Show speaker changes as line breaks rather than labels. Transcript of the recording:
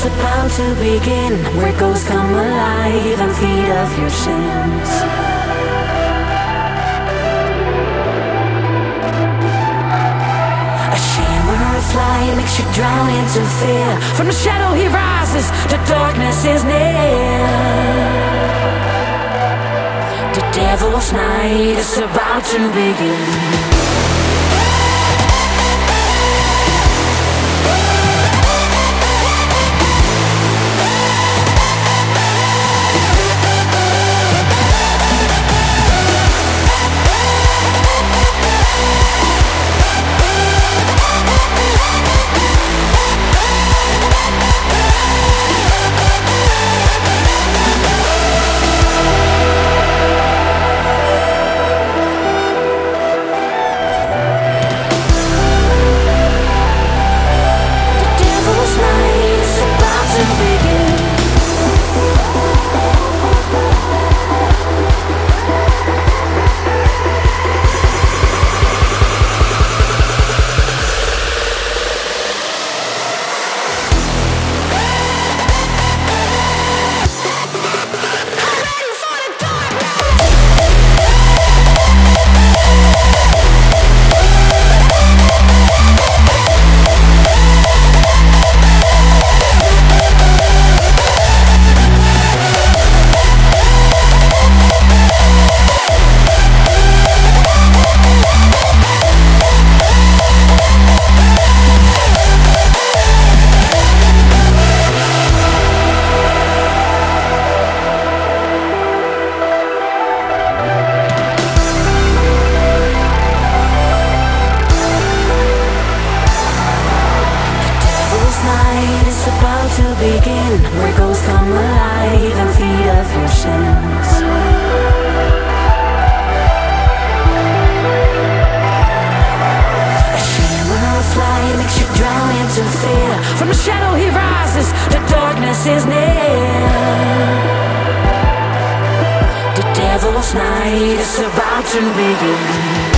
about to begin, where ghosts come alive and feed off your sins. A shimmer of light makes you drown into fear. From the shadow he rises, the darkness is near. The devil's night is about to begin. About to begin, where ghosts come alive and feed off your sins. A shimmer of light makes you drown into fear. From the shadow he rises, the darkness is near. The devil's night is about to begin.